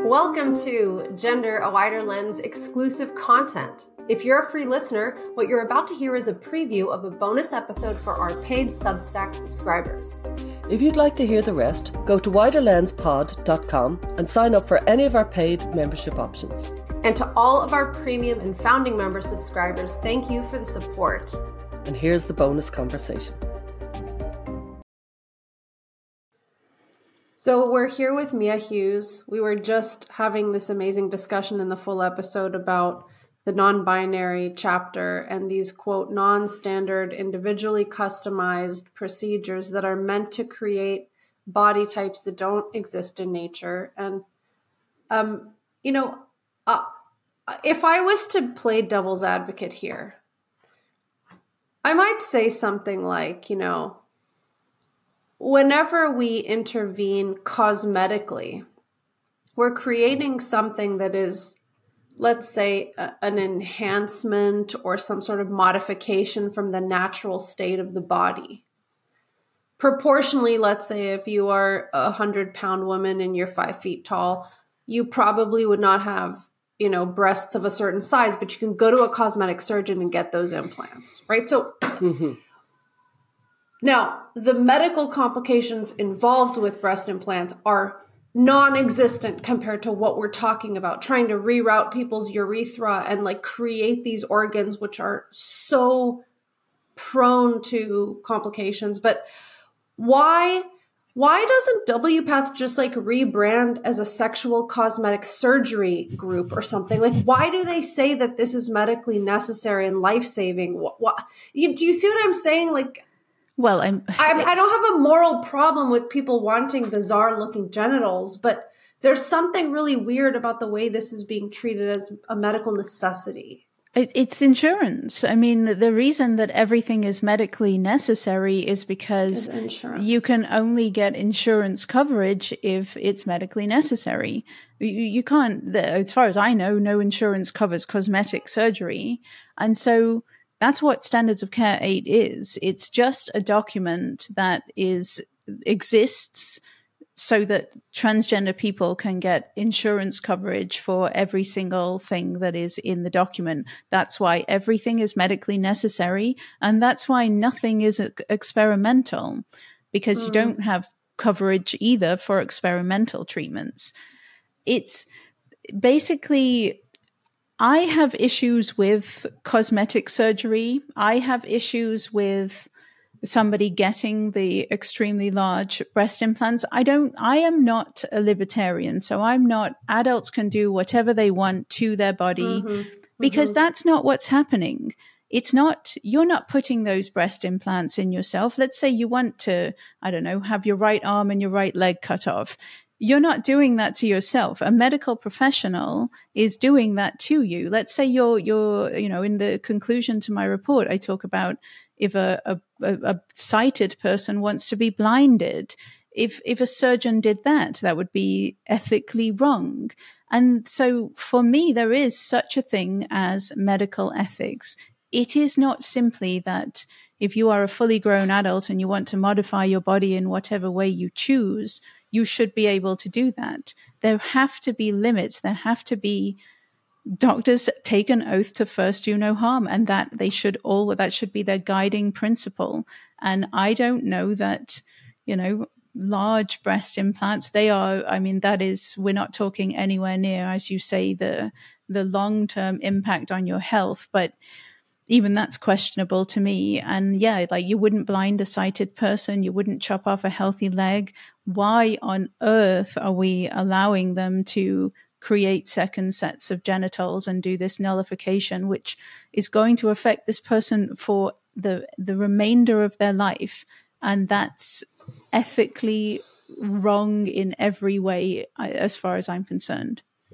Welcome to Gender a Wider Lens exclusive content. If you're a free listener, what you're about to hear is a preview of a bonus episode for our paid Substack subscribers. If you'd like to hear the rest, go to widerlenspod.com and sign up for any of our paid membership options. And to all of our premium and founding member subscribers, thank you for the support. And here's the bonus conversation. So we're here with Mia Hughes. We were just having this amazing discussion in the full episode about the non-binary chapter and these, quote, non-standard, individually customized procedures that are meant to create body types that don't exist in nature. And, if I was to play devil's advocate here, I might say something like, whenever we intervene cosmetically, we're creating something that is, let's say, an enhancement or some sort of modification from the natural state of the body. Proportionally, let's say if you are a 100-pound woman and you're 5 feet tall, you probably would not have, breasts of a certain size, but you can go to a cosmetic surgeon and get those implants, right? So now, the medical complications involved with breast implants are non-existent compared to what we're talking about, trying to reroute people's urethra and create these organs which are so prone to complications. But why doesn't WPATH just rebrand as a sexual cosmetic surgery group or something? Why do they say that this is medically necessary and life-saving? Do you see what I'm saying? Well, I don't have a moral problem with people wanting bizarre-looking genitals, but there's something really weird about the way this is being treated as a medical necessity. It's insurance. I mean, the reason that everything is medically necessary is because you can only get insurance coverage if it's medically necessary. You can't, as far as I know, no insurance covers cosmetic surgery. And so that's what Standards of Care 8 is. It's just a document that exists so that transgender people can get insurance coverage for every single thing that is in the document. That's why everything is medically necessary, and that's why nothing is experimental, because you don't have coverage either for experimental treatments. It's basically, I have issues with cosmetic surgery. I have issues with somebody getting the extremely large breast implants. I am not a libertarian, so I'm not, adults can do whatever they want to their body because that's not what's happening. It's not, you're not putting those breast implants in yourself. Let's say you want to, have your right arm and your right leg cut off. You're not doing that to yourself. A medical professional is doing that to you. Let's say you're in the conclusion to my report, I talk about if a sighted person wants to be blinded. If a surgeon did that, that would be ethically wrong. And so for me, there is such a thing as medical ethics. It is not simply that if you are a fully grown adult and you want to modify your body in whatever way you choose, you should be able to do that. There have to be limits. There have to be, doctors take an oath to first do no harm, and that should be their guiding principle. And I don't know that, large breast implants, we're not talking anywhere near, as you say, the long-term impact on your health, but even that's questionable to me. And you wouldn't blind a sighted person, you wouldn't chop off a healthy leg. Why on earth are we allowing them to create second sets of genitals and do this nullification, which is going to affect this person for the remainder of their life? And that's ethically wrong in every way, as far as I'm concerned.